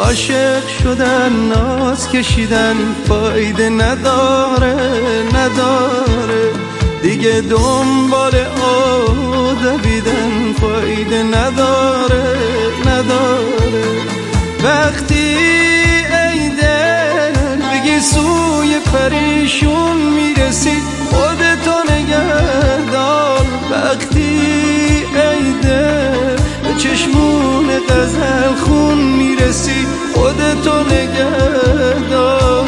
عاشق شدن ناز کشیدن فایده نداره دیگه دنبال دویدن فایده نداره وقتی ای دل بگی سوی پریشون میرسی خودتو نگه دار وقتی ای دل به چشمون غزل خون میرسی خودتو نگه دار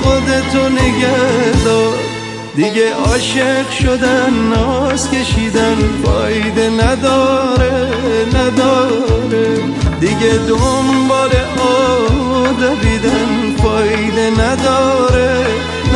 دیگه عاشق شدن ناز کشیدن فایده نداره دیگه دنبال دویدن فایده نداره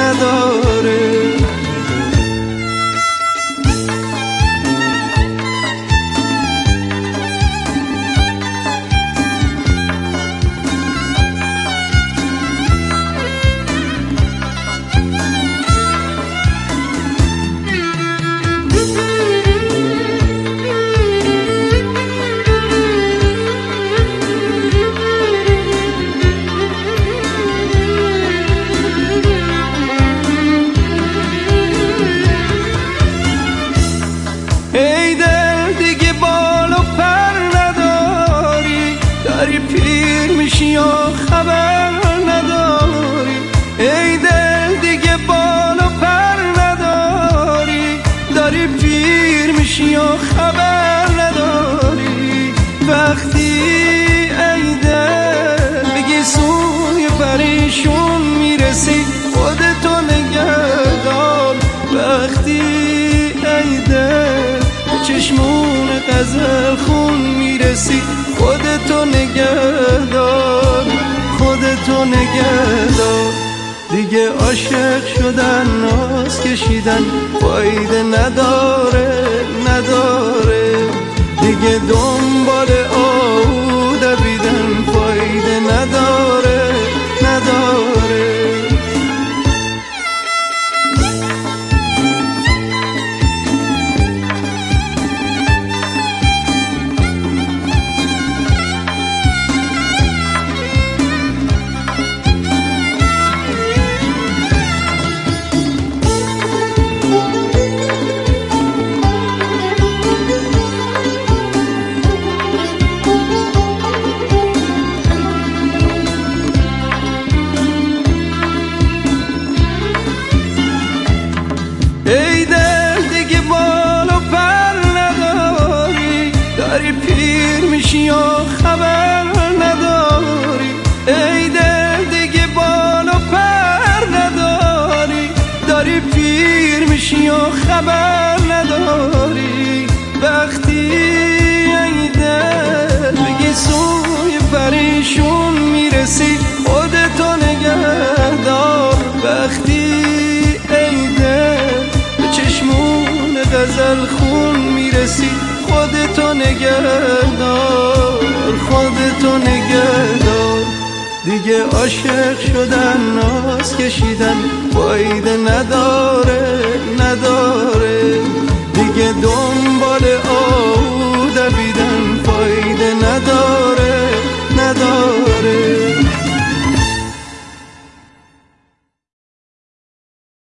ای دل دیگه بال و پر نداری داری پیر میشی یا خبر نداری ای دل دیگه بال و پر نداری داری پیر میشی یا خبر نداری وقتی ای دل بگی سوی پریشون میرسی خودتو نگه دار وقتی ای دل چشمون غزل خون میرسی خودتو نگه دار دیگه عاشق شدن ناز کشیدن فایده نداره دیگه دنبال دویدن فایده نداره ای دل دیگه بال و پر نداری داری پیر میشی یا خبر نداری ای دل دیگه بال و پر نداری داری پیر میشی یا خبر نداری وقتی ای دل بگی سوی پریشون میرسی خودتو نگه دار وقتی ای دل چشمون غزل خون میرسی خودتو نگه دار دیگه عاشق شدن ناز کشیدن فایده نداره دیگه